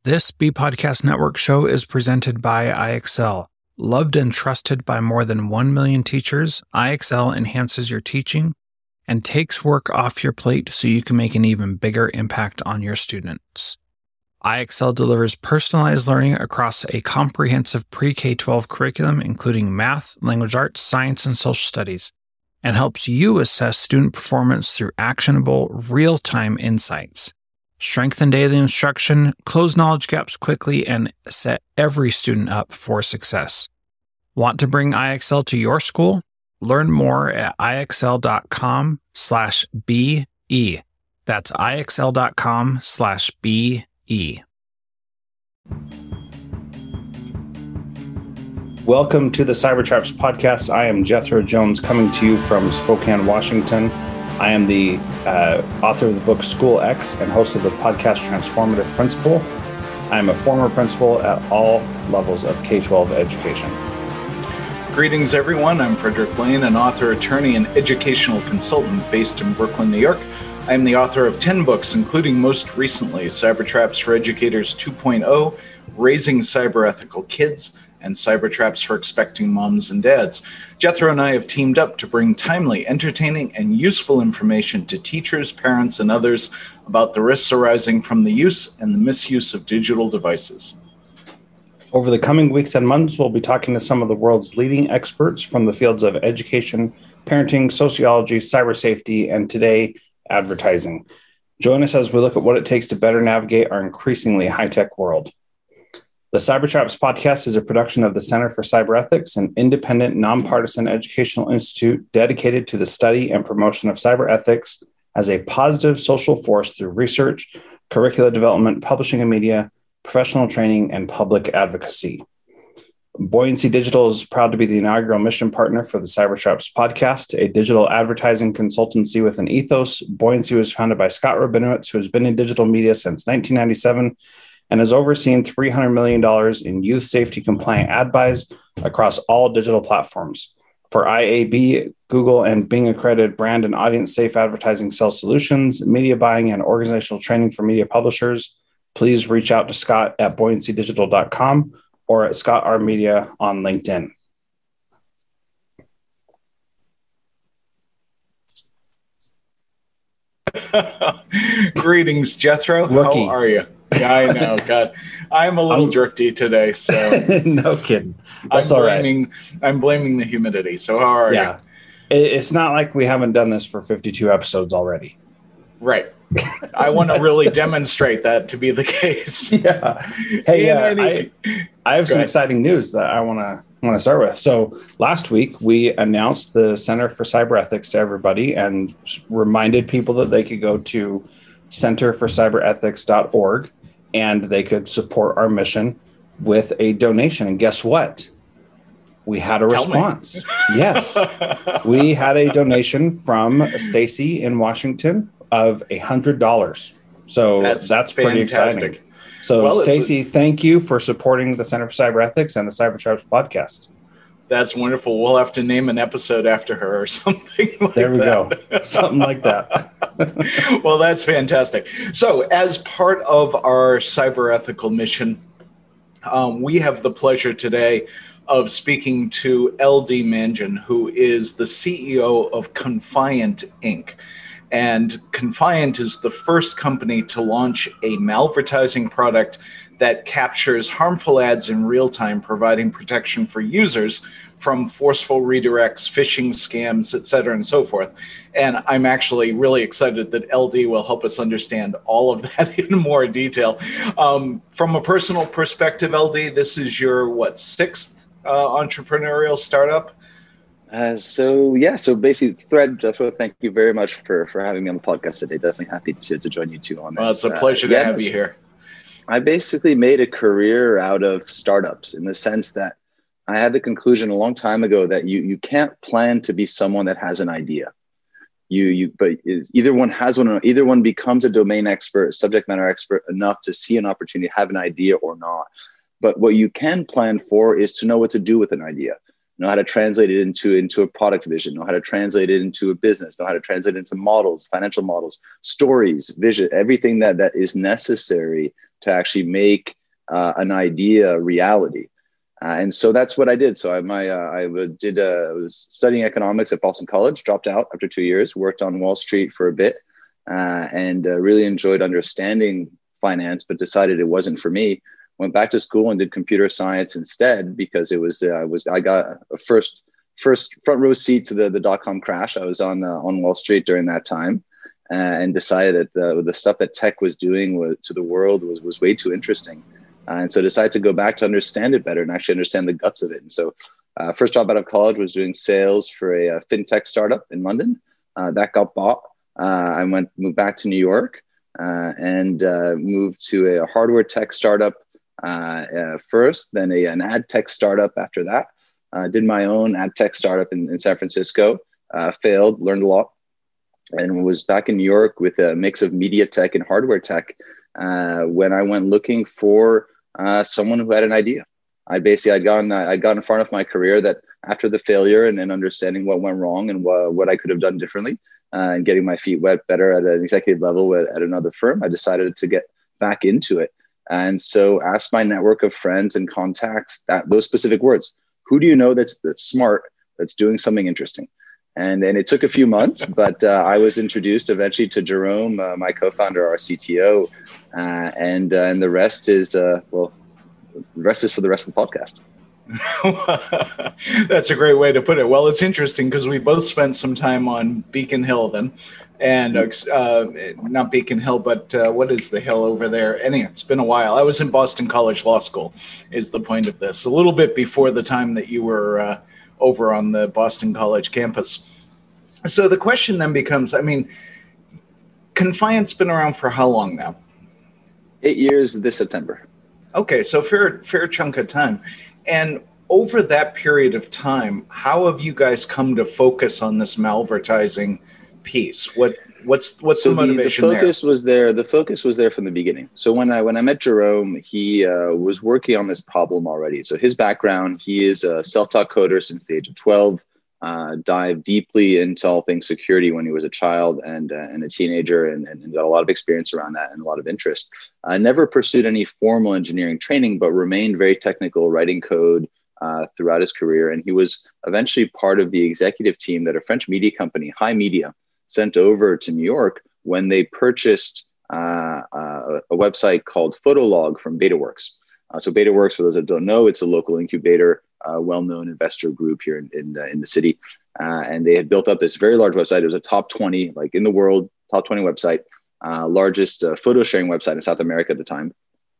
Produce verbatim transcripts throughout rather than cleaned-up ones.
This B Podcast Network show is presented by I X L. Loved and trusted by more than one million teachers, I X L enhances your teaching and takes work off your plate so you can make an even bigger impact on your students. I X L delivers personalized learning across a comprehensive pre-K twelve curriculum, including math, language arts, science, and social studies, and helps you assess student performance through actionable, real-time insights. Strengthen daily instruction, close knowledge gaps quickly, and set every student up for success. Want to bring I X L to your school? Learn more at ixl.com slash BE. That's ixl.com slash BE. Welcome to the Cybertraps podcast. I am Jethro Jones, coming to you from Spokane, Washington. I am the uh, author of the book School X and host of the podcast Transformative Principal. I am a former principal at all levels of K twelve education. Greetings, everyone. I'm Frederick Lane, an author, attorney, and educational consultant based in Brooklyn, New York. I am the author of ten books, including most recently Cybertraps for Educators two point oh, Raising Cyber Ethical Kids, and Cybertraps for Expecting Moms and Dads. Jethro and I have teamed up to bring timely, entertaining, and useful information to teachers, parents, and others about the risks arising from the use and the misuse of digital devices. Over the coming weeks and months, we'll be talking to some of the world's leading experts from the fields of education, parenting, sociology, cyber safety, and today, advertising. Join us as we look at what it takes to better navigate our increasingly high-tech world. The Cybertraps podcast is a production of the Center for Cyber Ethics, an independent, nonpartisan educational institute dedicated to the study and promotion of cyber ethics as a positive social force through research, curricula development, publishing and media, professional training, and public advocacy. Buoyancy Digital is proud to be the inaugural mission partner for the Cybertraps podcast, a digital advertising consultancy with an ethos. Buoyancy was founded by Scott Rabinowitz, who has been in digital media since nineteen ninety-seven and has overseen three hundred million dollars in youth safety compliant ad buys across all digital platforms. For I A B, Google, and Bing accredited brand and audience safe advertising sales solutions, media buying, and organizational training for media publishers, please reach out to Scott at buoyancy digital dot com or at Scott R Media on LinkedIn. Greetings, Jethro. Rookie. How are you? Yeah, I know. God, I'm a little I'm, drifty today, so no kidding. That's I'm all right. blaming, I'm blaming the humidity. So how are yeah. you? It's not like we haven't done this for fifty-two episodes already. Right. I want to really demonstrate that to be the case. Yeah. Hey, uh, any... I, I have Go some ahead. exciting news that I want to want to start with. So last week we announced the Center for Cyber Ethics to everybody and reminded people that they could go to center for cyber ethics dot org and they could support our mission with a donation. And guess what? We had a Tell response. Yes. We had a donation from Stacy in Washington of one hundred dollars. So that's, that's pretty exciting. So well, Stacy, a- thank you for supporting the Center for Cyber Ethics and the Cybertraps podcast. That's wonderful. We'll have to name an episode after her or something like there we that. go. Something like that. Well, that's fantastic. So as part of our cyber ethical mission, um, we have the pleasure today of speaking to L D Manjan, who is the C E O of Confiant Incorporated. And Confiant is the first company to launch a malvertising product that captures harmful ads in real time, providing protection for users from forceful redirects, phishing scams, et cetera, and so forth. And I'm actually really excited that L D will help us understand all of that in more detail. Um, from a personal perspective, L D, this is your, what, sixth uh, entrepreneurial startup? Uh, so yeah, so basically, Thread, Jethro, thank you very much for, for having me on the podcast today. Definitely happy to, to join you two on this. Well, it's a pleasure uh, to yeah, have you here. I basically made a career out of startups in the sense that I had the conclusion a long time ago that you you can't plan to be someone that has an idea. You you but is either one has one or either one becomes a domain expert, subject matter expert enough to see an opportunity, have an idea or not. But what you can plan for is to know what to do with an idea. Know how to translate it into, into a product vision, know how to translate it into a business, know how to translate it into models, financial models, stories, vision, everything that, that is necessary to actually make uh, an idea reality. Uh, and so that's what I did. So I, my, uh, I did, uh, I was studying economics at Boston College, dropped out after two years, worked on Wall Street for a bit, uh, and uh, really enjoyed understanding finance, but decided it wasn't for me. Went back to school and did computer science instead because it was, uh, was I got a first, first front row seat to the, the dot-com crash. I was on, uh, on Wall Street during that time, uh, and decided that the, the stuff that tech was doing was, to the world was, was way too interesting. Uh, and so decided to go back to understand it better and actually understand the guts of it. And so uh, first job out of college was doing sales for a, a fintech startup in London. Uh, that got bought. Uh, I went moved back to New York uh, and uh, moved to a hardware tech startup uh, uh, first, then a, an ad tech startup after that. Uh, did my own ad tech startup in, in San Francisco, uh, failed, learned a lot, and was back in New York with a mix of media tech and hardware tech uh, when I went looking for Uh, someone who had an idea. I basically, I'd gotten, I'd gotten far enough in my career that after the failure and, and understanding what went wrong and wh- what I could have done differently uh, and getting my feet wet better at an executive level at, at another firm, I decided to get back into it. And so asked my network of friends and contacts that those specific words. Who do you know that's, that's smart, that's doing something interesting? And, and it took a few months, but uh, I was introduced eventually to Jerome, uh, my co-founder, our C T O, uh, and uh, and the rest is uh, well, the rest is for the rest of the podcast. That's a great way to put it. Well, it's interesting because we both spent some time on Beacon Hill then, and uh, not Beacon Hill, but uh, what is the hill over there? Anyway, it's been a while. I was in Boston College Law School, is the point of this. A little bit before the time that you were Uh, over on the Boston College campus. So the question then becomes, I mean, Confiant's been around for how long now? Eight years this September. Okay, so fair fair chunk of time. And over that period of time, how have you guys come to focus on this malvertising piece? What what's what's so the motivation the, the focus there? was there. The focus was there from the beginning. So when I when I met Jerome, he uh, was working on this problem already. So his background, he is a self-taught coder since the age of twelve. Uh, dived deeply into all things security when he was a child and uh, and a teenager, and, and got a lot of experience around that and a lot of interest. I uh, never pursued any formal engineering training, but remained very technical, writing code uh, throughout his career. And he was eventually part of the executive team that a French media company, High Media, sent over to New York when they purchased uh, uh, a website called Photolog from Betaworks. Uh, so Betaworks, for those that don't know, it's a local incubator, uh, well-known investor group here in in, uh, in the city. Uh, and they had built up this very large website. It was a top twenty, like in the world, top twenty website, uh, largest uh, photo sharing website in South America at the time,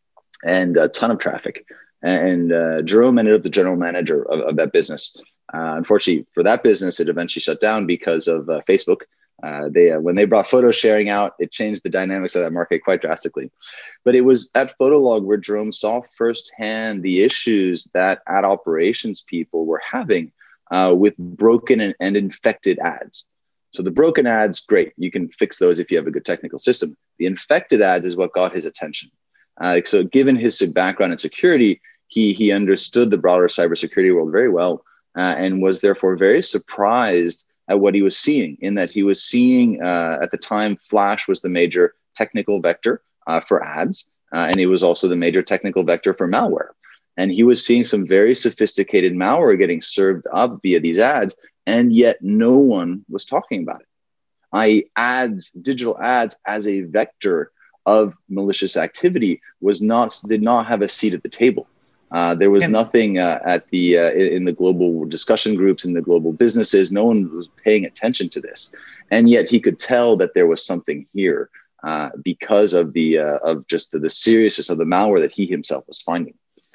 and a ton of traffic. And uh, Jerome ended up the general manager of, of that business. Uh, unfortunately for that business, it eventually shut down because of uh, Facebook. Uh, they uh, when they brought photo sharing out, it changed the dynamics of that market quite drastically. But it was at Photolog where Jerome saw firsthand the issues that ad operations people were having uh, with broken and, and infected ads. So the broken ads, great, you can fix those if you have a good technical system. The infected ads is what got his attention. Uh, so given his background in security, he he understood the broader cybersecurity world very well, uh, and was therefore very surprised at what he was seeing, in that he was seeing uh, at the time, Flash was the major technical vector uh, for ads, uh, and it was also the major technical vector for malware. And he was seeing some very sophisticated malware getting served up via these ads, and yet no one was talking about it. that is ads, digital ads as a vector of malicious activity was not, did not have a seat at the table. Uh, there was nothing uh, at the uh, in the global discussion groups, in the global businesses. No one was paying attention to this, and yet he could tell that there was something here uh, because of the uh, of just the, the seriousness of the malware that he himself was finding.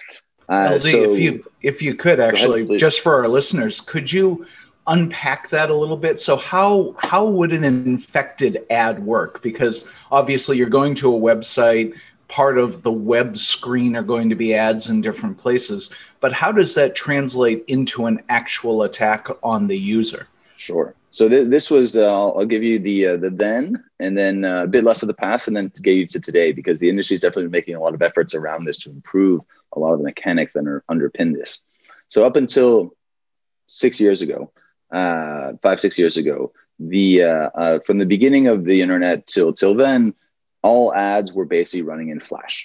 Uh, L D, so, if you if you could actually, ahead, just for our listeners, could you unpack that a little bit? So how how would an infected ad work? Because obviously you're going to a website. Part of the web screen are going to be ads in different places, but how does that translate into an actual attack on the user? Sure. So th- this was, uh, I'll, I'll give you the uh, the then, and then uh, a bit less of the past, and then to get you to today, because the industry is definitely making a lot of efforts around this to improve a lot of the mechanics that are, underpin this. So up until six years ago, uh, five, six years ago, the uh, uh, from the beginning of the internet till till then, all ads were basically running in Flash.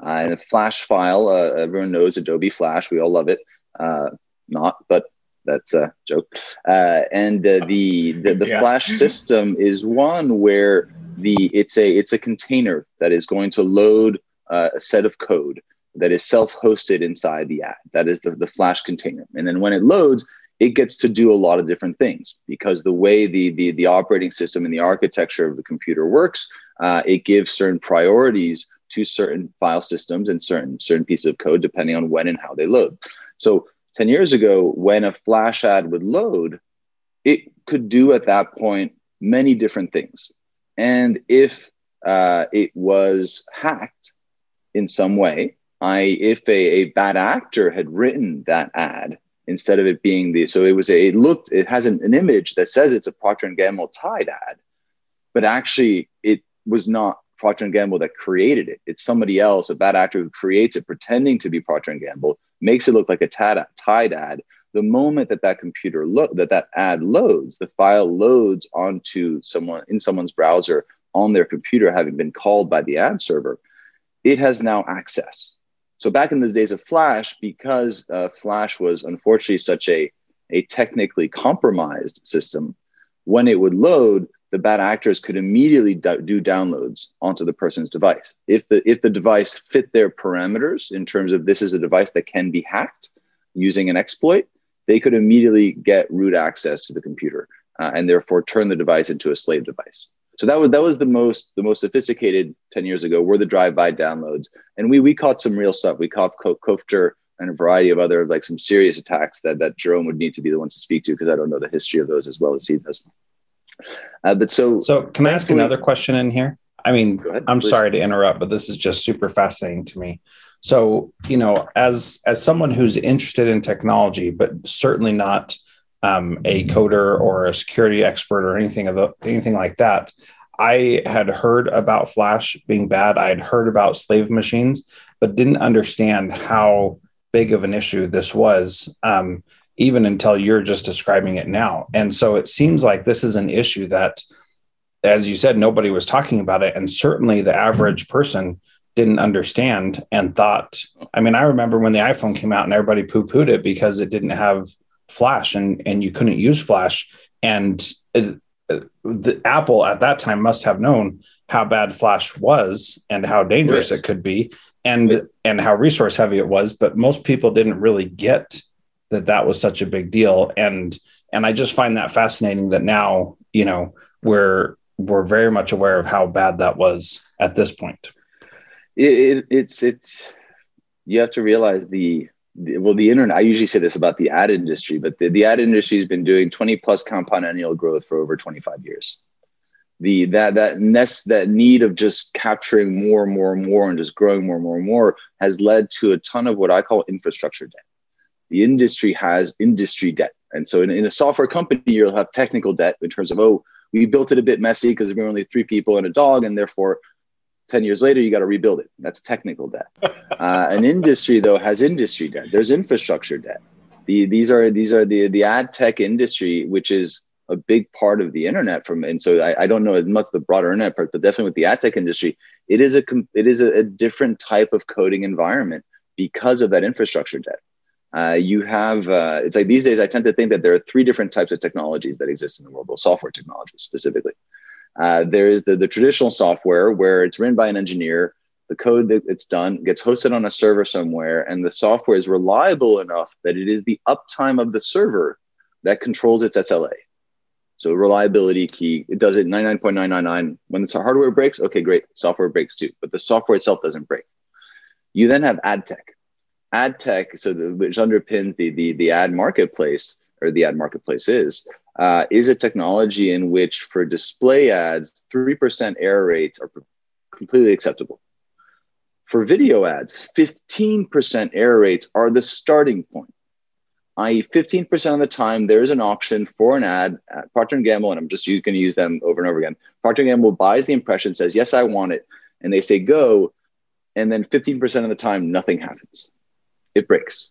Uh, and a Flash file, uh, everyone knows Adobe Flash. We all love it. Uh, not, but that's a joke. Uh, and uh, the the, the yeah. Flash system is one where the it's a it's a container that is going to load uh, a set of code that is self-hosted inside the ad. That is the, the Flash container. And then when it loads, it gets to do a lot of different things, because the way the the, the operating system and the architecture of the computer works, uh, it gives certain priorities to certain file systems and certain certain pieces of code depending on when and how they load. So ten years ago, when a Flash ad would load, it could do at that point many different things. And if uh, it was hacked in some way, I, if a, a bad actor had written that ad, instead of it being the, so it was a, it looked, it has an, an image that says it's a Procter and Gamble Tide ad, but actually it was not Procter and Gamble that created it. It's somebody else, a bad actor who creates it, pretending to be Procter and Gamble, makes it look like a Tide ad. The moment that that computer lo- that that ad loads, the file loads onto someone in someone's browser on their computer, having been called by the ad server, it has now access. So back in the days of Flash, because uh, Flash was unfortunately such a, a technically compromised system, when it would load, the bad actors could immediately do, do downloads onto the person's device. If the if the device fit their parameters in terms of this is a device that can be hacked using an exploit, they could immediately get root access to the computer uh, and therefore turn the device into a slave device. So that was that was the most the most sophisticated ten years ago were the drive-by downloads, and we we caught some real stuff. We caught Kofter and a variety of other like some serious attacks that that Jerome would need to be the one to speak to, because I don't know the history of those as well as he does. Uh, but so so can I ask another question in here? I mean, ahead, I'm please. sorry to interrupt, but this is just super fascinating to me. So, you know, as as someone who's interested in technology, but certainly not um, a coder or a security expert or anything of the, anything like that, I had heard about Flash being bad. I had heard about slave machines, but didn't understand how big of an issue this was, um, even until you're just describing it now. And so it seems like this is an issue that, as you said, nobody was talking about it. And certainly the average person didn't understand and thought, I mean, I remember when the iPhone came out and everybody poo-pooed it because it didn't have Flash and, and you couldn't use Flash. And it, the Apple at that time must have known how bad Flash was and how dangerous yes. it could be and, yeah. and how resource heavy it was. But most people didn't really get that that was such a big deal. And, and I just find that fascinating that now, you know, we're, we're very much aware of how bad that was at this point. It, it, it's, it's, you have to realize the, the, well, the internet, I usually say this about the ad industry, but the, the ad industry has been doing twenty plus compound annual growth for over twenty-five years. The, that, that nest, that need of just capturing more and more and more and just growing more and more and more has led to a ton of what I call infrastructure debt. The industry has industry debt. And so in, in a software company, you'll have technical debt in terms of, oh, we built it a bit messy because there were only three people and a dog, and therefore ten years later, you got to rebuild it. That's technical debt. Uh, an industry, though, has industry debt. There's infrastructure debt. The, these are these are the, the ad tech industry, which is a big part of the internet. From and so I, I don't know as much the broader internet part, but definitely with the ad tech industry, it is a it is a, a different type of coding environment because of that infrastructure debt. Uh, you have, uh, it's like these days, I tend to think that there are three different types of technologies that exist in the world, well, software technologies specifically. Uh, there is the, the traditional software where it's written by an engineer, the code that it's done gets hosted on a server somewhere, and the software is reliable enough that it is the uptime of the server that controls its S L A. So reliability key, it does it ninety-nine point nine nine nine. When the hardware breaks, okay, great, software breaks too, but the software itself doesn't break. You then have ad tech. Ad tech, so the, which underpins the, the, the ad marketplace, or the ad marketplace is, uh, is a technology in which for display ads, three percent error rates are completely acceptable. For video ads, fifteen percent error rates are the starting point, that is fifteen percent of the time there's an auction for an ad at Procter and Gamble, and I'm just going to use them over and over again. Procter and Gamble buys the impression, says, yes, I want it, and they say go, and then fifteen percent of the time, nothing happens. It breaks.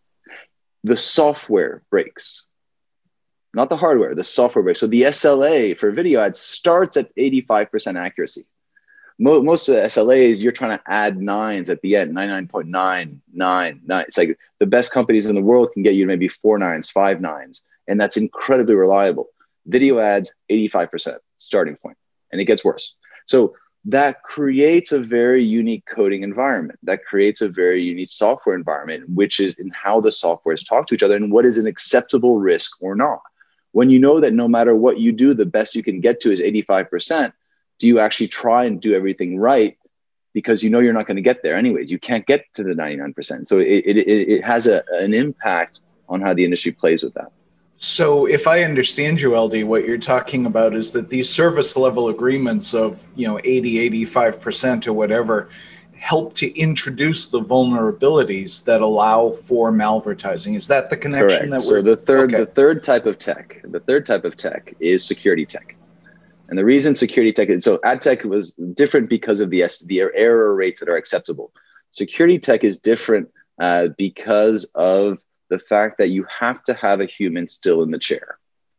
The software breaks. Not the hardware, the software breaks. So the S L A for video ads starts at eighty-five percent accuracy. mo- most of the S L As, you're trying to add nines at the end, ninety-nine point nine nine nine. It's like the best companies in the world can get you maybe four nines, five nines, and that's incredibly reliable. Video ads, eighty-five percent starting point, and it gets worse. So that creates a very unique coding environment. That creates a very unique software environment, which is in how the softwares talk to each other and what is an acceptable risk or not. When you know that no matter what you do, the best you can get to is eighty-five percent, do you actually try and do everything right? Because you know you're not going to get there anyways. You can't get to the ninety-nine percent. So it, it, it has a, an impact on how the industry plays with that. So if I understand you, L D, what you're talking about is that these service level agreements of, you know, eighty, eighty-five percent or whatever help to introduce the vulnerabilities that allow for malvertising. Is that the connection? Correct. That so we're, the third, okay. the third type of tech, the third type of tech is security tech. And the reason security tech is, so ad tech was different because of the, the error rates that are acceptable. Security tech is different uh, because of the fact that you have to have a human still in the chair.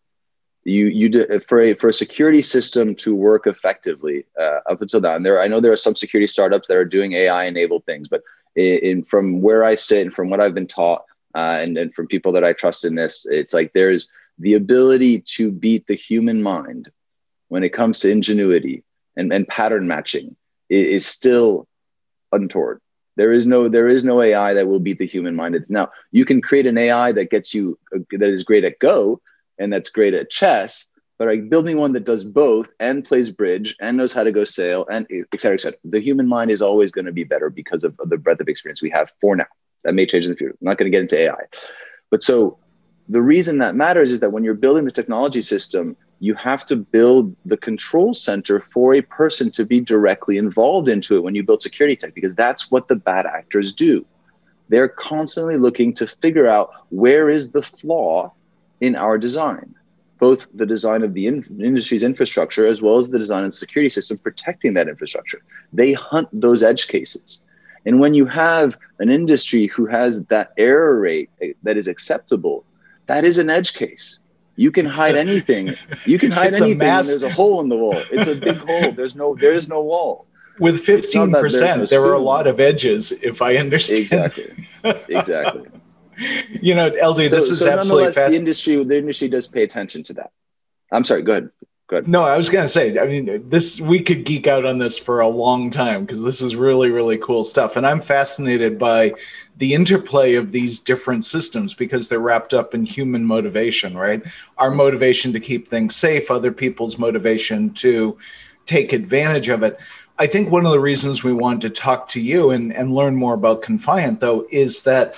You, you do, for a for a security system to work effectively uh, up until now. And there, I know there are some security startups that are doing A I-enabled things, but in, in from where I sit and from what I've been taught, uh, and and from people that I trust in this, it's like there's the ability to beat the human mind when it comes to ingenuity and, and pattern matching is, is still untoward. There is no there is no A I that will beat the human mind. Now, you can create an A I that gets you that is great at Go and that's great at chess, but like building one that does both and plays bridge and knows how to go sail and et cetera, et cetera. The human mind is always going to be better because of, of the breadth of experience we have for now. That may change in the future. I'm not going to get into A I. But so the reason that matters is that when you're building the technology system, you have to build the control center for a person to be directly involved into it when you build security tech, because that's what the bad actors do. They're constantly looking to figure out where is the flaw in our design, both the design of the in- industry's infrastructure as well as the design and security system protecting that infrastructure. They hunt those edge cases. And when you have an industry who has that error rate that is acceptable, that is an edge case. You can it's hide a, anything. You can hide anything mass... when there's a hole in the wall. It's a big hole. There's no, there is no wall. With fifteen percent, no there are a lot of edges, if I understand. Exactly. Exactly. You know, L D, so, this is so absolutely fascinating. The industry, the industry does pay attention to that. I'm sorry. Go ahead. Go ahead. No, I was going to say, I mean, this, we could geek out on this for a long time because this is really, really cool stuff. And I'm fascinated by the interplay of these different systems because they're wrapped up in human motivation, right? Our motivation to keep things safe, other people's motivation to take advantage of it. I think one of the reasons we wanted to talk to you and, and learn more about Confiant, though, is that,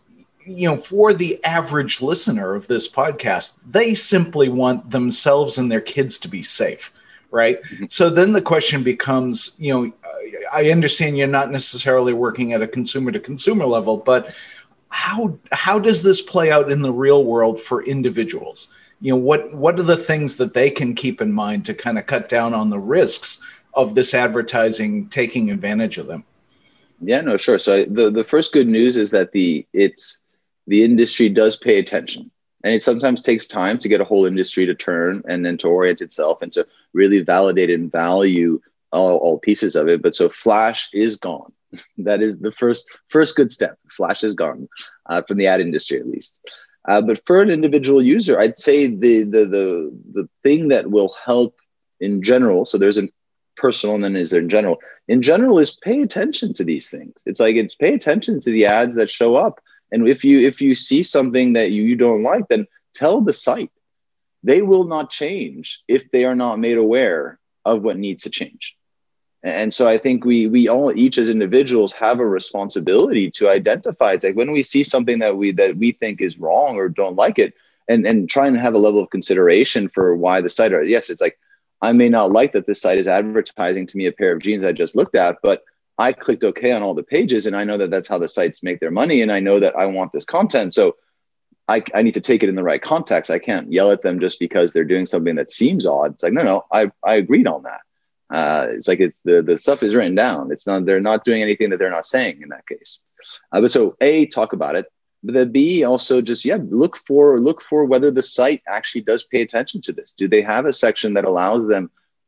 you know, for the average listener of this podcast, they simply want themselves and their kids to be safe, right? Mm-hmm. So then the question becomes, you know, I understand you're not necessarily working at a consumer to consumer level, but how how does this play out in the real world for individuals? You know, what what are the things that they can keep in mind to kind of cut down on the risks of this advertising taking advantage of them? Yeah, no, sure. So the, the first good news is that the it's the industry does pay attention, and it sometimes takes time to get a whole industry to turn and then to orient itself and to really validate and value all, all pieces of it. But so Flash is gone. That is the first first good step. Flash is gone uh, from the ad industry, at least. Uh, but for an individual user, I'd say the the the the thing that will help in general. So there's a personal, and then is there in general. In general, is pay attention to these things. It's like it's pay attention to the ads that show up. And if you if you see something that you, you don't like, then tell the site. They will not change if they are not made aware of what needs to change. And so I think we we all each as individuals have a responsibility to identify. It's like when we see something that we that we think is wrong or don't like it, and and try and have a level of consideration for why the site are. Yes, it's like I may not like that this site is advertising to me a pair of jeans I just looked at, but I clicked OK on all the pages, and I know that that's how the sites make their money, and I know that I want this content. So I, I need to take it in the right context. I can't yell at them just because they're doing something that seems odd. It's like, no, no, I, I agreed on that. Uh, it's like it's the, the stuff is written down. It's not, they're not doing anything that they're not saying in that case. Uh, but so A, talk about it. But then B, also just, yeah, look for, look for whether the site actually does pay attention to this. Do they have a section that allows them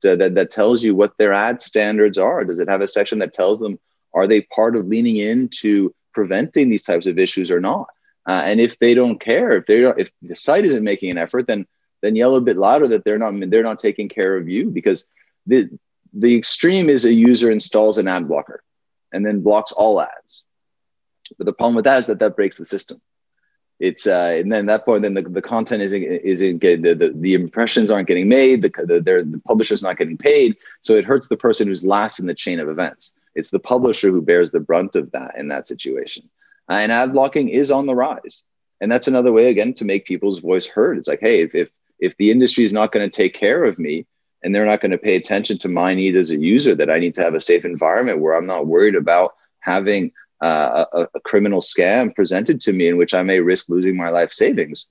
uh, that that tells you what their ad standards are. Does it have a section that tells them, are they part of leaning into preventing these types of issues or not? Uh, and if they don't care, if they don't, if the site isn't making an effort, then then yell a bit louder that they're not they're not taking care of you. Because the the extreme is a user installs an ad blocker and then blocks all ads. But the problem with that is that that breaks the system. It's uh, and then at that point, then the, the content isn't isn't getting the, the the impressions aren't getting made. The the, the publisher's not getting paid, so it hurts the person who's last in the chain of events. It's the publisher who bears the brunt of that in that situation. Uh, and ad blocking is on the rise, and that's another way again to make people's voice heard. It's like, hey, if if if the industry is not going to take care of me, and they're not going to pay attention to my need as a user, that I need to have a safe environment where I'm not worried about having Uh, a, a criminal scam presented to me in which I may risk losing my life savings.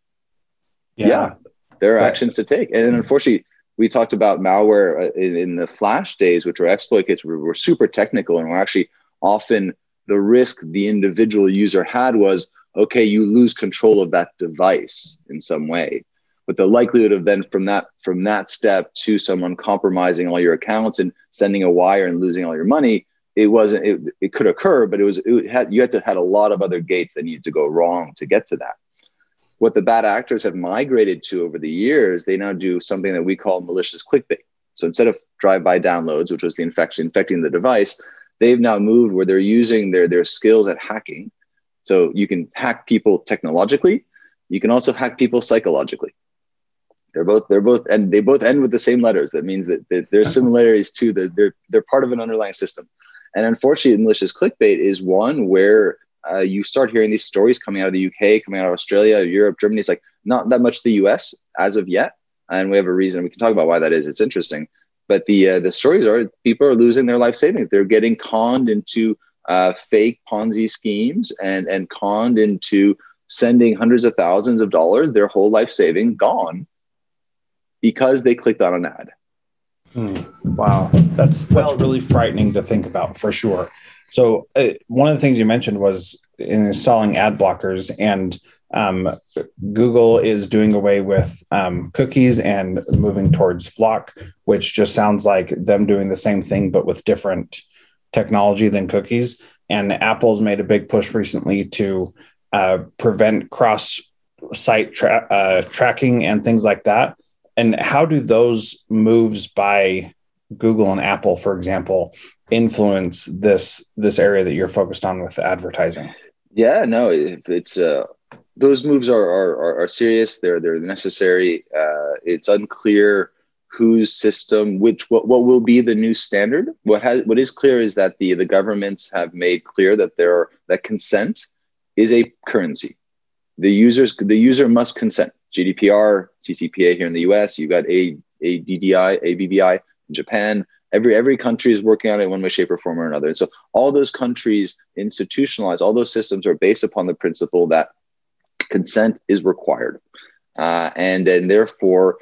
Yeah, yeah there are right. actions to take. And unfortunately, we talked about malware in, in the Flash days, which were exploit kits, were, were super technical, and were actually often the risk the individual user had was, okay, you lose control of that device in some way. But the likelihood of then from that from that step to someone compromising all your accounts and sending a wire and losing all your money, it wasn't, it, it could occur, but it was, it had, you had to had a lot of other gates that needed to go wrong to get to that. What the bad actors have migrated to over the years, they now do something that we call malicious clickbait. So instead of drive-by downloads, which was the infection, infecting the device, they've now moved where they're using their, their skills at hacking. So you can hack people technologically. You can also hack people psychologically. They're both, they're both, and they both end with the same letters. That means that, that there's similarities to the, they're, they're part of an underlying system. And unfortunately, malicious clickbait is one where uh, you start hearing these stories coming out of the U K, coming out of Australia, Europe, Germany. It's like not that much the U S as of yet. And we have a reason. We can talk about why that is. It's interesting. But the uh, the stories are people are losing their life savings. They're getting conned into uh, fake Ponzi schemes and, and conned into sending hundreds of thousands of dollars, their whole life saving gone because they clicked on an ad. Hmm. Wow, that's that's well, really frightening to think about for sure. So uh, one of the things you mentioned was installing ad blockers, and um, Google is doing away with um, cookies and moving towards Flock, which just sounds like them doing the same thing but with different technology than cookies. And Apple's made a big push recently to uh, prevent cross-site tra- uh, tracking and things like that. And how do those moves by Google and Apple, for example, influence this this area that you're focused on with advertising? Yeah, no, it, it's uh, those moves are, are are serious. They're they're necessary. Uh, it's unclear whose system, which what, what will be the new standard. What has what is clear is that the the governments have made clear that there are, that consent is a currency. The users the user must consent. G D P R, C C P A here in the U S, you've got A D D I, A B B I in Japan. Every every country is working on it in one way, shape, or form or another. And so all those countries institutionalize, all those systems are based upon the principle that consent is required. Uh, and, and therefore,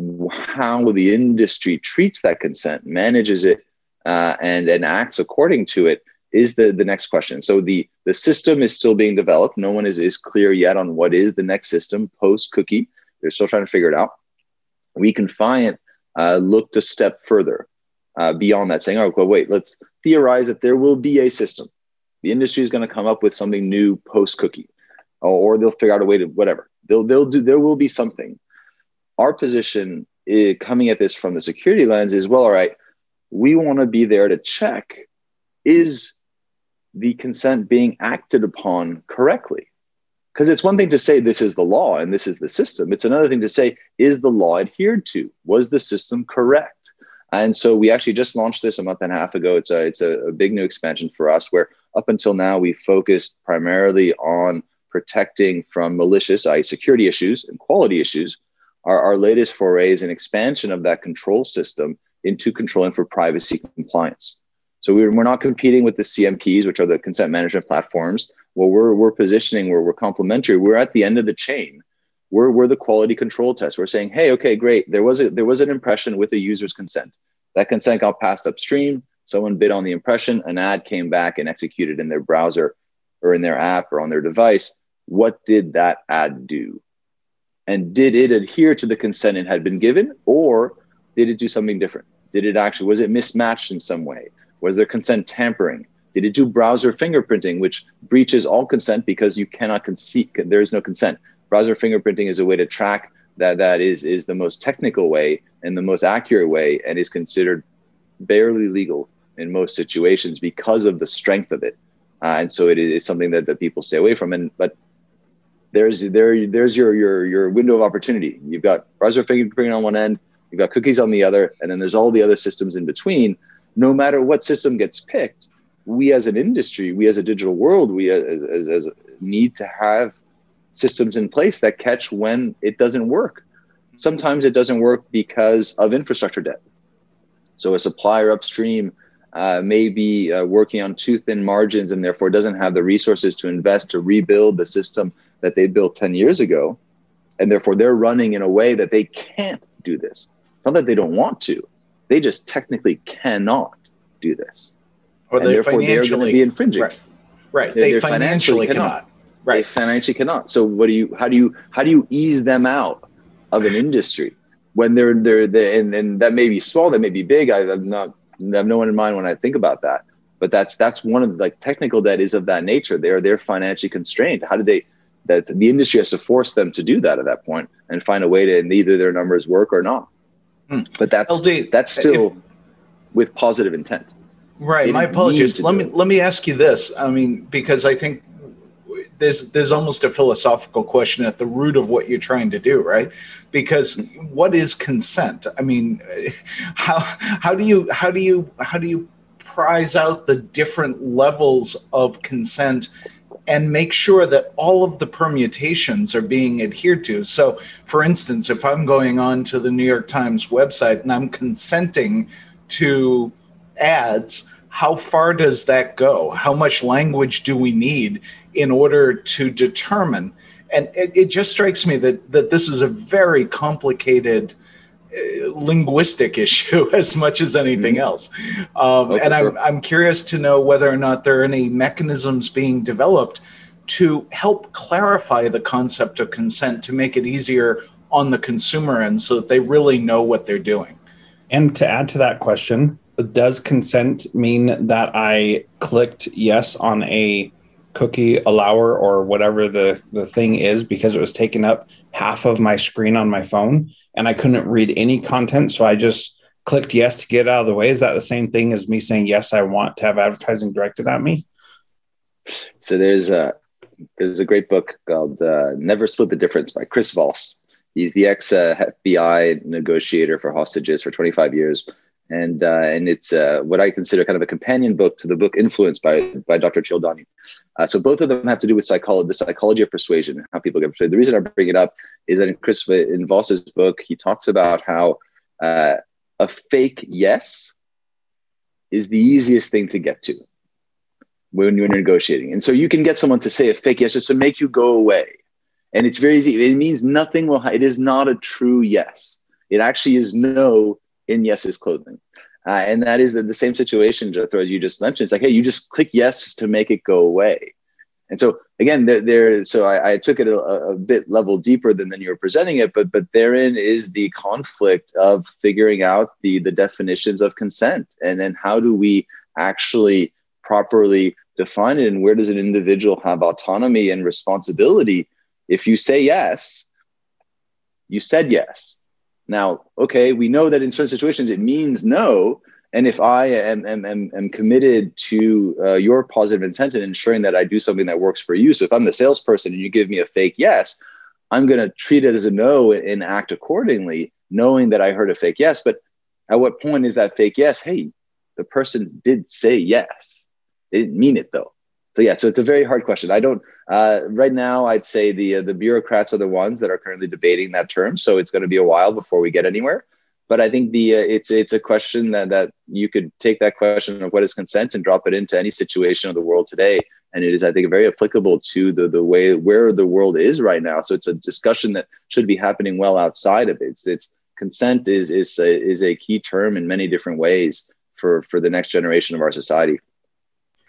how the industry treats that consent, manages it, uh, and, and acts according to it is the, the next question. So the, the system is still being developed. No one is, is clear yet on what is the next system post-cookie. They're still trying to figure it out. We can find, uh, look to step further uh, beyond that, saying, oh, well, wait, let's theorize that there will be a system. The industry is going to come up with something new post-cookie, or, or they'll figure out a way to whatever. They'll, they'll do, there will be something. Our position is, coming at this from the security lens is, well, all right, we want to be there to check, is the consent being acted upon correctly? Because it's one thing to say this is the law and this is the system. It's another thing to say, is the law adhered to? Was the system correct? And so we actually just launched this a month and a half ago. It's a, it's a, a big new expansion for us, where up until now, we focused primarily on protecting from malicious, that is security issues and quality issues. Our, our latest foray is an expansion of that control system into controlling for privacy compliance. So we're, we're not competing with the C M Ps, which are the consent management platforms. Well, we're, we're positioning where we're complementary. We're at the end of the chain. We're, we're the quality control test. We're saying, hey, okay, great. There was a, there was an impression with a user's consent. That consent got passed upstream. Someone bid on the impression. An ad came back and executed in their browser or in their app or on their device. What did that ad do? And did it adhere to the consent it had been given? Or Did it do something different? Did it actually, was it mismatched in some way? Was there consent tampering? Did it do browser fingerprinting, which breaches all consent because you cannot concede, there is no consent. Browser fingerprinting is a way to track that that is, is the most technical way and the most accurate way, and is considered barely legal in most situations because of the strength of it. Uh, and so it is something that, that people stay away from. And but there's there there's your your your window of opportunity. You've got browser fingerprinting on one end, you've got cookies on the other, and then there's all the other systems in between. No matter what system gets picked, we as an industry, we as a digital world, we as, as, as need to have systems in place that catch when it doesn't work. Sometimes it doesn't work because of infrastructure debt. So a supplier upstream uh, may be uh, working on too thin margins and therefore doesn't have the resources to invest to rebuild the system that they built ten years ago. And therefore they're running in a way that they can't do this. It's not that they don't want to. They just technically cannot do this. Or and they therefore they're going to be infringing. Right. right. They, they financially, financially cannot. cannot. Right. They financially cannot. So what do you? How do you? How do you ease them out of an industry when they're they're, they're and, and that may be small, that may be big. I, I'm not. I have no one in mind when I think about that. But that's that's one of the like technical debt is of that nature. They're they're financially constrained. How do they? That the industry has to force them to do that at that point and find a way to and either their numbers work or not. Hmm. But that's L D, that's still if, with positive intent. Right. They My apologies. Let me let me ask you this. I mean, because I think there's there's almost a philosophical question at the root of what you're trying to do, right? Because what is consent? I mean, how how do you how do you how do you prize out the different levels of consent and make sure that all of the permutations are being adhered to? So, for instance, if I'm going on to the New York Times website and I'm consenting to ads, how far does that go? How much language do we need in order to determine? And it, it just strikes me that, that this is a very complicated uh, linguistic issue as much as anything mm-hmm. else. Um, okay, and I'm, sure. I'm curious to know whether or not there are any mechanisms being developed to help clarify the concept of consent to make it easier on the consumer end so that they really know what they're doing. And to add to that question, does consent mean that I clicked yes on a cookie allower or whatever the, the thing is because it was taking up half of my screen on my phone and I couldn't read any content? So I just clicked yes to get out of the way. Is that the same thing as me saying, yes, I want to have advertising directed at me? So there's a, there's a great book called uh, Never Split the Difference by Chris Voss. He's the ex-F B I negotiator for hostages for twenty-five years. And uh, and it's uh, what I consider kind of a companion book to the book Influence by, by Doctor Cialdini. Uh, so both of them have to do with psychology, the psychology of persuasion, how people get persuaded. The reason I bring it up is that in Chris in Voss's book, he talks about how uh, a fake yes is the easiest thing to get to when you're negotiating. And so you can get someone to say a fake yes just to make you go away. And it's very easy. It means nothing will, it is not a true yes. It actually is no in yes's clothing. Uh, and that is the, the same situation, Jethro, as you just mentioned. It's like, hey, you just click yes just to make it go away. And so again, there, there so I, I took it a, a bit level deeper than, than you were presenting it, but but therein is the conflict of figuring out the, the definitions of consent. And then how do we actually properly define it? And where does an individual have autonomy and responsibility? If you say yes, you said yes. Now, okay, we know that in certain situations it means no. And if I am, am, am, am committed to uh, your positive intent and ensuring that I do something that works for you. So if I'm the salesperson and you give me a fake yes, I'm going to treat it as a no and act accordingly, knowing that I heard a fake yes. But at what point is that fake yes? Hey, the person did say yes. They didn't mean it though. So yeah, so it's a very hard question. I don't, uh, right now, I'd say the uh, the bureaucrats are the ones that are currently debating that term. So it's going to be a while before we get anywhere. But I think the uh, it's it's a question that, that you could take that question of what is consent and drop it into any situation of the world today. And it is, I think, very applicable to the, the way where the world is right now. So it's a discussion that should be happening well outside of it. It's, it's consent is, is, a, is a key term in many different ways for, for the next generation of our society.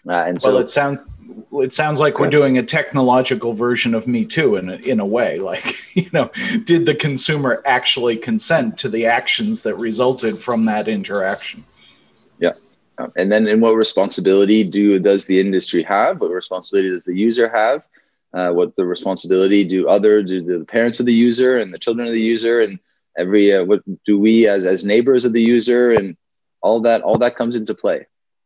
Uh, and so well, it sounds it sounds like we're doing a technological version of Me Too in a, in a way. Like, you know, did the consumer actually consent to the actions that resulted from that interaction? Yeah. Um, and then, in what responsibility do does the industry have? What responsibility does the user have? Uh, what the responsibility do other do the parents of the user and the children of the user, and every uh, what do we as as neighbors of the user, and all that all that comes into play.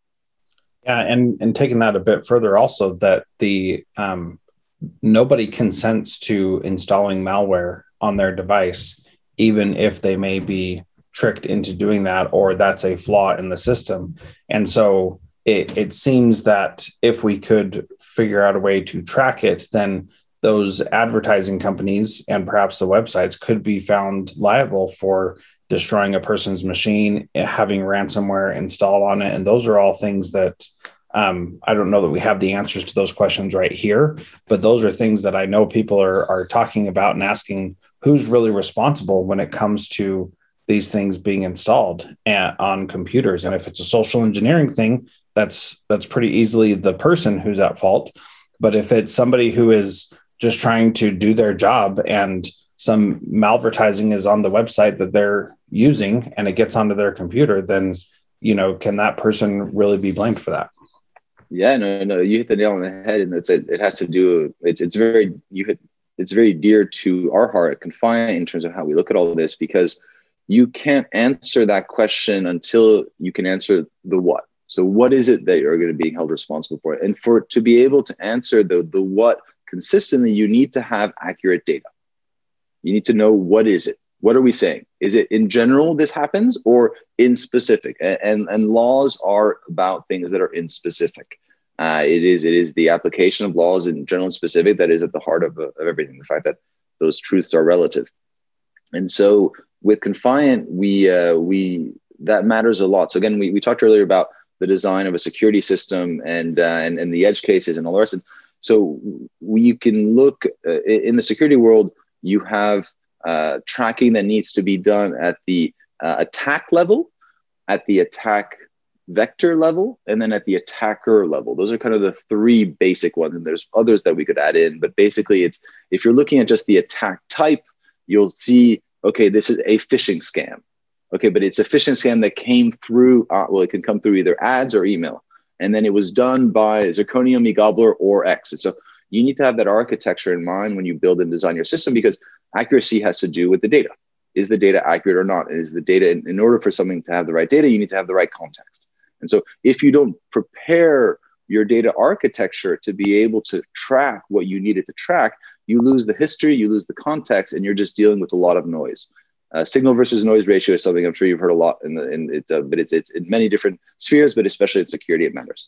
Yeah, and and taking that a bit further, also that the um, nobody consents to installing malware on their device, even if they may be tricked into doing that, or that's a flaw in the system. And so it, it seems that if we could figure out a way to track it, then those advertising companies and perhaps the websites could be found liable for destroying a person's machine, having ransomware installed on it. And those are all things that um, I don't know that we have the answers to those questions right here, but those are things that I know people are, are talking about and asking who's really responsible when it comes to these things being installed at, on computers. And if it's a social engineering thing, that's that's pretty easily the person who's at fault. But if it's somebody who is just trying to do their job and some malvertising is on the website that they're using and it gets onto their computer, then, you know, can that person really be blamed for that? Yeah, no, no, you hit the nail on the head, and it's it, it has to do. It's it's very you hit. It's very dear to our heart at Confiant in terms of how we look at all of this, because you can't answer that question until you can answer the what. So, what is it that you're going to be held responsible for? And for to be able to answer the the what consistently, you need to have accurate data. You need to know what is it. What are we saying? Is it in general this happens, or in specific? And, and, and laws are about things that are in specific. Uh, it is it is the application of laws in general and specific that is at the heart of, of everything. The fact that those truths are relative. And so with Confiant, we we uh, we that matters a lot. So again, we, we talked earlier about the design of a security system and uh, and, and the edge cases and all the rest. So we can look uh, in the security world. You have Uh, tracking that needs to be done at the uh, attack level, at the attack vector level, and then at the attacker level. Those are kind of the three basic ones. And there's others that we could add in. But basically, it's if you're looking at just the attack type, you'll see, okay, this is a phishing scam. Okay, but it's a phishing scam that came through, uh, well, it can come through either ads or email. And then it was done by Zirconium, eGobbler, or X. And so you need to have that architecture in mind when you build and design your system, because accuracy has to do with the data. Is the data accurate or not? Is the data, in, in order for something to have the right data, you need to have the right context. And so if you don't prepare your data architecture to be able to track what you need it to track, you lose the history, you lose the context, and you're just dealing with a lot of noise. Uh, signal versus noise ratio is something I'm sure you've heard a lot in the, in it's, uh, but it's, it's in many different spheres, but especially in security, it matters.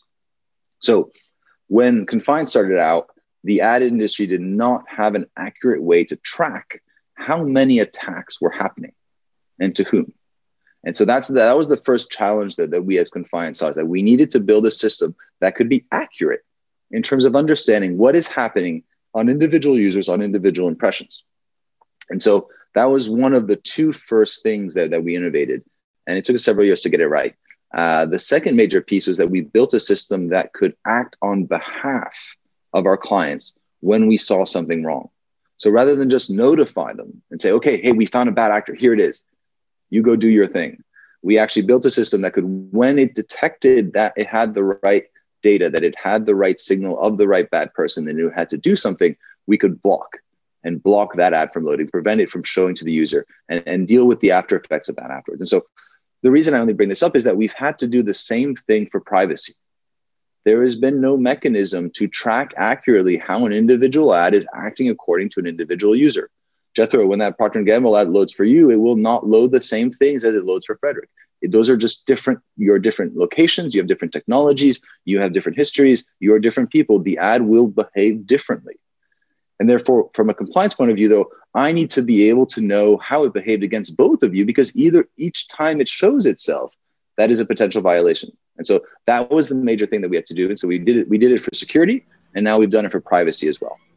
So when Confiant started out, the ad industry did not have an accurate way to track how many attacks were happening and to whom. And so that's that was the first challenge that, that we as Confiant saw, is that we needed to build a system that could be accurate in terms of understanding what is happening on individual users, on individual impressions. And so that was one of the two first things that, that we innovated. And it took us several years to get it right. Uh, the second major piece was that we built a system that could act on behalf of our clients when we saw something wrong. So rather than just notify them and say, okay, hey, we found a bad actor, here it is, you go do your thing. We actually built a system that could, when it detected that it had the right data, that it had the right signal of the right bad person and it had to do something, we could block and block that ad from loading, prevent it from showing to the user, and, and deal with the after effects of that afterwards. And so the reason I only bring this up is that we've had to do the same thing for privacy. There has been no mechanism to track accurately how an individual ad is acting according to an individual user. Jethro, when that Procter and Gamble ad loads for you, it will not load the same things as it loads for Frederick. It, those are just different, your different locations, you have different technologies, you have different histories, you're different people. The ad will behave differently. And therefore, from a compliance point of view, though, I need to be able to know how it behaved against both of you, because either each time it shows itself, that is a potential violation. And so that was the major thing that we had to do. And so we did it, we did it for security, and now we've done it for privacy as well.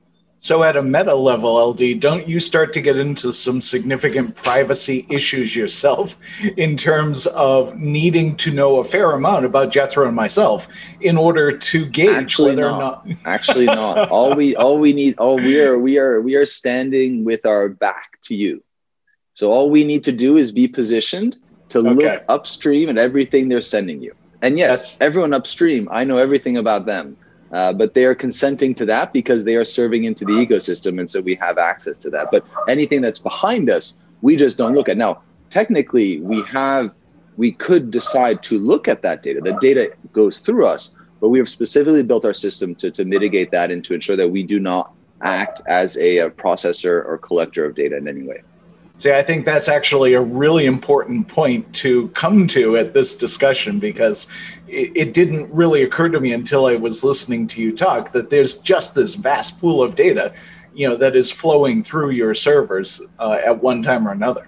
So at a meta level, L D, don't you start to get into some significant privacy issues yourself in terms of needing to know a fair amount about Jethro and myself in order to gauge Actually whether not. or not Actually not. All we all we need all we are we are we are standing with our back to you. So all we need to do is be positioned to Okay. look upstream at everything they're sending you. And yes, That's- everyone upstream, I know everything about them. Uh, but they are consenting to that because they are serving into the ecosystem. And so we have access to that. But anything that's behind us, we just don't look at. Now, technically, we have, we could decide to look at that data. The data goes through us, but we have specifically built our system to, to mitigate that and to ensure that we do not act as a, a processor or collector of data in any way. See, I think that's actually a really important point to come to at this discussion, because it, it didn't really occur to me until I was listening to you talk that there's just this vast pool of data, you know, that is flowing through your servers uh, at one time or another.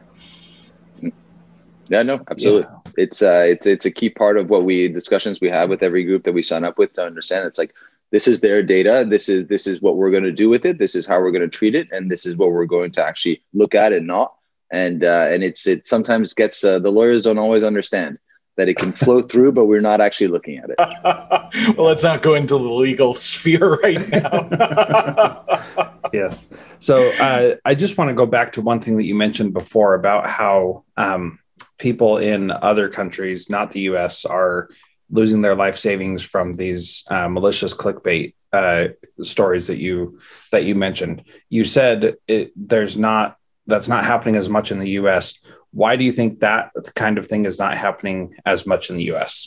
Yeah, no, absolutely. Yeah. It's uh, it's it's a key part of what we discussions we have with every group that we sign up with to understand. It's like, this is their data. This is this is what we're going to do with it. This is how we're going to treat it, and this is what we're going to actually look at and not. And uh, and it's it sometimes gets uh, the lawyers don't always understand that it can flow through, but we're not actually looking at it. Well, let's not go into the legal sphere right now. Yes. So uh, I just want to go back to one thing that you mentioned before about how um, people in other countries, not the U S, are losing their life savings from these uh, malicious clickbait uh, stories that you that you mentioned. You said it, there's not that's not happening as much in the U S. Why do you think that kind of thing is not happening as much in the U S?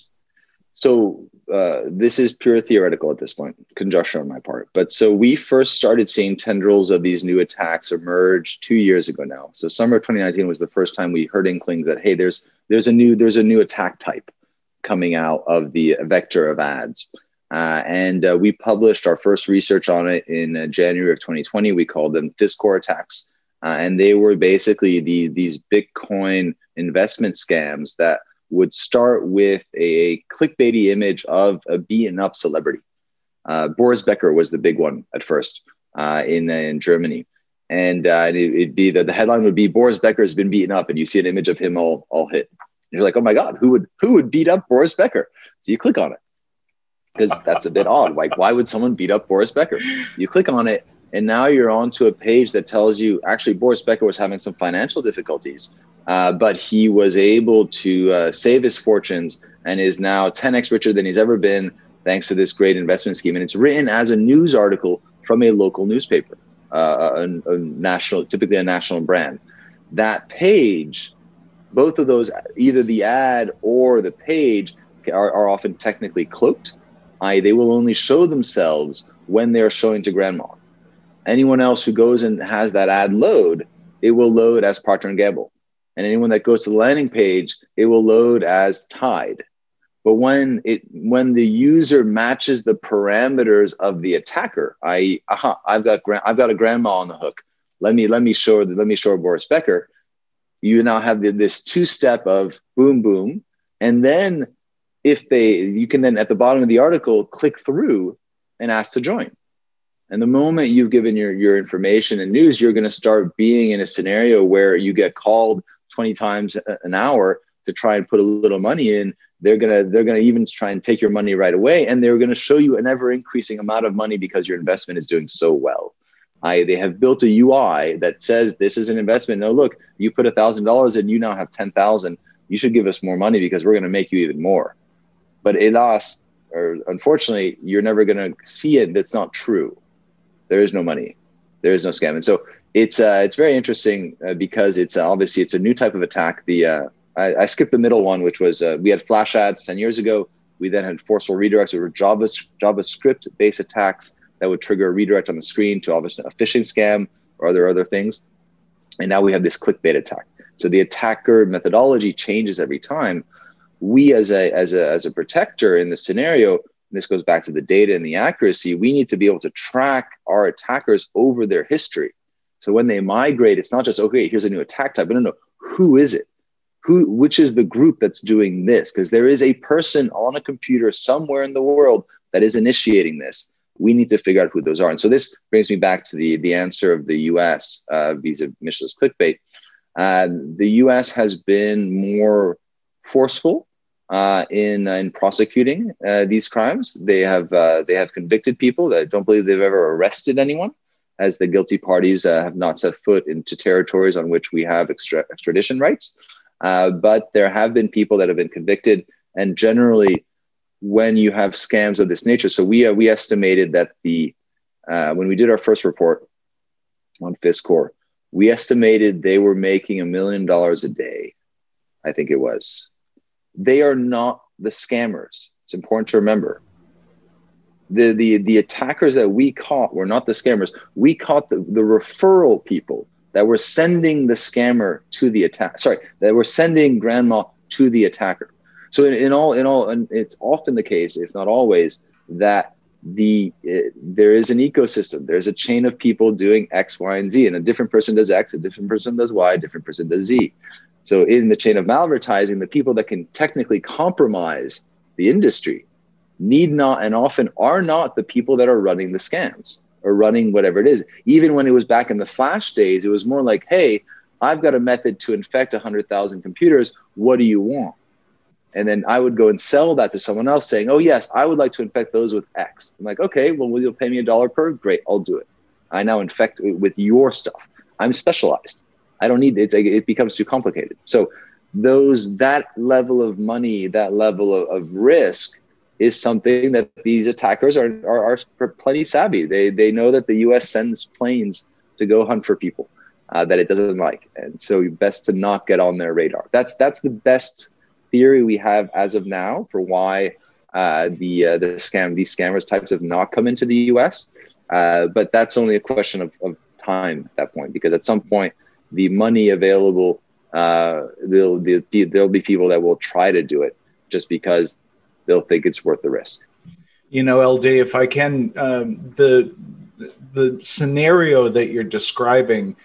So uh, this is pure theoretical at this point, conjecture on my part. But so we first started seeing tendrils of these new attacks emerge two years ago now. So summer of twenty nineteen was the first time we heard inklings that, hey, there's there's a new there's a new attack type coming out of the vector of ads. Uh, and uh, we published our first research on it in uh, January of twenty twenty. We called them Fiscore attacks. Uh, and they were basically the, these Bitcoin investment scams that would start with a clickbaity image of a beaten up celebrity. Uh, Boris Becker was the big one at first uh, in, uh, in Germany. And uh, it, it'd be that the headline would be Boris Becker has been beaten up, and you see an image of him all, all hit. And you're like, oh my God, who would, who would beat up Boris Becker? So you click on it because that's a bit odd. Like, why would someone beat up Boris Becker? You click on it, and now you're onto a page that tells you actually Boris Becker was having some financial difficulties, uh, but he was able to uh, save his fortunes and is now ten x richer than he's ever been thanks to this great investment scheme. And it's written as a news article from a local newspaper, uh, a, a national, typically a national brand. That page, both of those, either the ad or the page, are, are often technically cloaked. that is, they will only show themselves when they're showing to grandma. Anyone else who goes and has that ad load, it will load as Procter and Gamble. And anyone that goes to the landing page, it will load as Tide. But when it when the user matches the parameters of the attacker, that is, aha, I've got I've got a grandma on the hook. Let me let me show let me show Boris Becker. You now have the, this two-step of boom boom, and then if they you can then at the bottom of the article click through and ask to join. And the moment you've given your, your information and news, you're going to start being in a scenario where you get called twenty times an hour to try and put a little money in. They're going to they're going to even try and take your money right away. And they're going to show you an ever increasing amount of money because your investment is doing so well. I, they have built a U I that says this is an investment. No, look, you put one thousand dollars and you now have ten thousand dollars. You should give us more money because we're going to make you even more. But alas, or unfortunately, you're never going to see it. That's not true. There is no money. There is no scam. And so it's uh, it's very interesting uh, because it's uh, obviously it's a new type of attack. The uh, I, I skipped the middle one, which was uh, we had flash ads ten years ago. We then had forceful redirects. There were Java, JavaScript-based attacks that would trigger a redirect on the screen to obviously a phishing scam or other other things. And now we have this clickbait attack. So the attacker methodology changes every time. We as a as a as a protector in the scenario, this goes back to the data and the accuracy, we need to be able to track our attackers over their history. So when they migrate, it's not just, okay, here's a new attack type, but no, no, who is it? Who, which is the group that's doing this? Because there is a person on a computer somewhere in the world that is initiating this. We need to figure out who those are. And so this brings me back to the, the answer of the U S uh, vis-a-vis Michelin's clickbait. Uh, the U S has been more forceful uh, in, uh, in prosecuting uh, these crimes. They have, uh, they have convicted people. I don't believe they've ever arrested anyone, as the guilty parties uh, have not set foot into territories on which we have extra- extradition rights. Uh, but there have been people that have been convicted, and generally, when you have scams of this nature, so we uh, we estimated that the uh, when we did our first report on FISCOR, we estimated they were making a million dollars a day. I think it was. They are not the scammers. It's important to remember. The the the attackers that we caught were not the scammers. We caught the, the referral people that were sending the scammer to the attack. Sorry, that were sending grandma to the attacker. So in, in all, in all, and it's often the case, if not always, that the it, there is an ecosystem. There's a chain of people doing X, Y, and Z, and a different person does X, a different person does Y, a different person does Z. So in the chain of malvertising, the people that can technically compromise the industry need not, and often are not, the people that are running the scams or running whatever it is. Even when it was back in the flash days, it was more like, hey, I've got a method to infect one hundred thousand computers. What do you want? And then I would go and sell that to someone else saying, oh, yes, I would like to infect those with X. I'm like, okay, well, will you pay me a dollar per? Great, I'll do it. I now infect with your stuff. I'm specialized. I don't need it. It becomes too complicated. So those that level of money, that level of, of risk is something that these attackers are, are, are plenty savvy. They, they know that the U S sends planes to go hunt for people uh, that it doesn't like. And so best to not get on their radar. That's, that's the best theory we have as of now for why uh, the uh, the scam these scammers types have not come into the U S. Uh, but that's only a question of, of time at that point, because at some point the money available, uh, there'll, there'll be there'll be people that will try to do it just because they'll think it's worth the risk. You know, L D, if I can, um, the the scenario that you're describing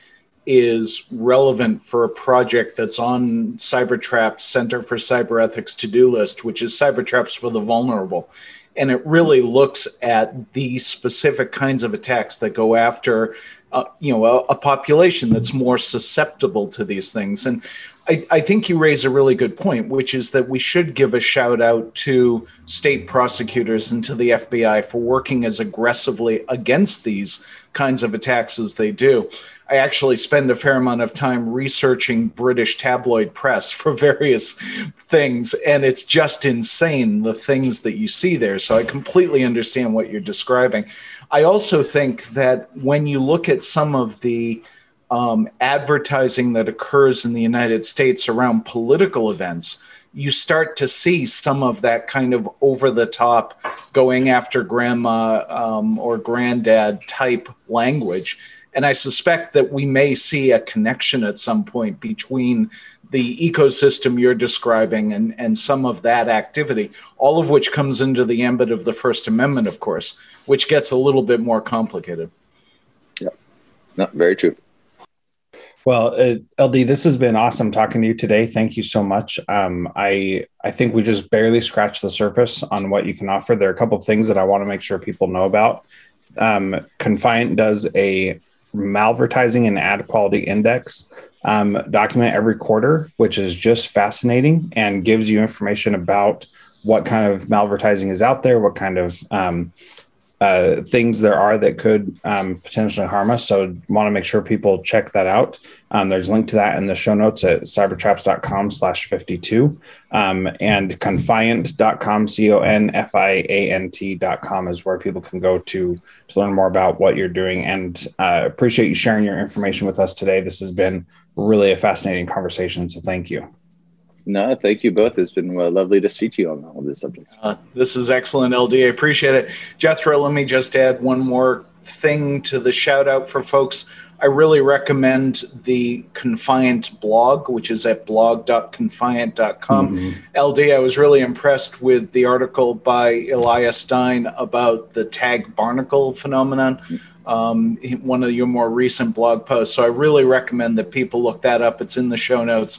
is relevant for a project that's on Cybertrap's Center for Cyber Ethics to-do list, which is Cybertraps for the Vulnerable. And it really looks at the specific kinds of attacks that go after, uh, you know, a, a population that's more susceptible to these things. And I, I think you raise a really good point, which is that we should give a shout out to state prosecutors and to the F B I for working as aggressively against these kinds of attacks as they do. I actually spend a fair amount of time researching British tabloid press for various things, and it's just insane, the things that you see there. So I completely understand what you're describing. I also think that when you look at some of the um, advertising that occurs in the United States around political events, you start to see some of that kind of over-the-top going after grandma um, or granddad type language. And I suspect that we may see a connection at some point between the ecosystem you're describing and, and some of that activity, all of which comes into the ambit of the First Amendment, of course, which gets a little bit more complicated. Yeah, no, very true. Well, uh, L D, this has been awesome talking to you today. Thank you so much. Um, I I think we just barely scratched the surface on what you can offer. There are a couple of things that I want to make sure people know about. Um, Confiant does a malvertising and ad quality index um, document every quarter, which is just fascinating and gives you information about what kind of malvertising is out there, what kind of um, uh, things there are that could um, potentially harm us. So want to make sure people check that out. Um, there's a link to that in the show notes at cybertraps.com slash 52 um, and confiant dot com, C O N F I A N T dot com is where people can go to, to learn more about what you're doing. And uh, appreciate you sharing your information with us today. This has been really a fascinating conversation. So thank you. No, thank you both. It's been uh, lovely to speak to you on all this subject. Uh, this is excellent, L D. I appreciate it. Jethro, let me just add one more thing to the shout out for folks. I really recommend the Confiant blog, which is at blog dot confiant dot com. Mm-hmm. L D, I was really impressed with the article by Elias Stein about the tag barnacle phenomenon, um, one of your more recent blog posts. So I really recommend that people look that up. It's in the show notes.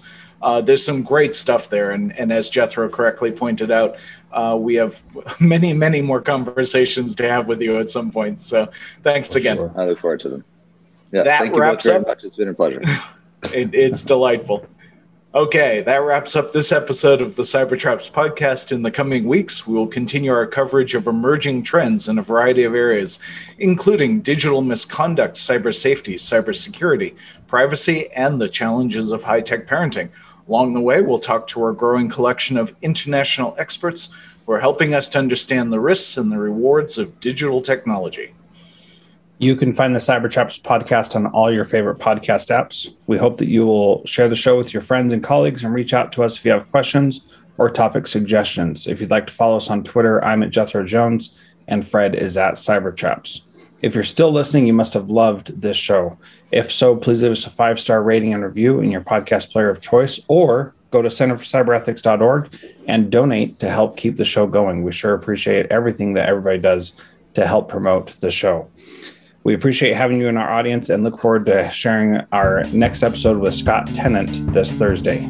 Uh, there's some great stuff there. And, and as Jethro correctly pointed out, uh, we have many, many more conversations to have with you at some point. So thanks For again. Sure. I look forward to them. Yeah, that thank you wraps both very up. much. It's been a pleasure. it, it's delightful. Okay, that wraps up this episode of the Cybertraps podcast. In the coming weeks, we will continue our coverage of emerging trends in a variety of areas, including digital misconduct, cyber safety, cybersecurity, privacy, and the challenges of high-tech parenting. Along the way, we'll talk to our growing collection of international experts who are helping us to understand the risks and the rewards of digital technology. You can find the Cybertraps podcast on all your favorite podcast apps. We hope that you will share the show with your friends and colleagues and reach out to us if you have questions or topic suggestions. If you'd like to follow us on Twitter, I'm at Jethro Jones and Fred is at Cybertraps. If you're still listening, you must have loved this show. If so, please leave us a five-star rating and review in your podcast player of choice, or go to center for cyber ethics dot org and donate to help keep the show going. We sure appreciate everything that everybody does to help promote the show. We appreciate having you in our audience and look forward to sharing our next episode with Scott Tennant this Thursday.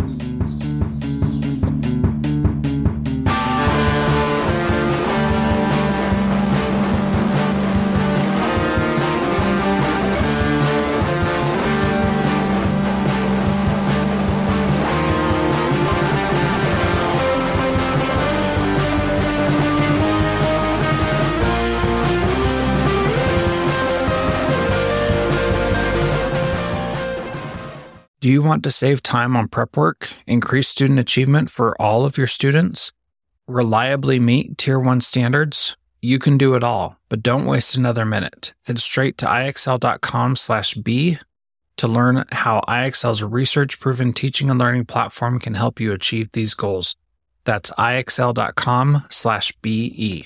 Do you want to save time on prep work, increase student achievement for all of your students, reliably meet Tier one standards? You can do it all, but don't waste another minute. Head straight to I X L dot com slash B to learn how I X L's research-proven teaching and learning platform can help you achieve these goals. That's I X L dot com slash B E.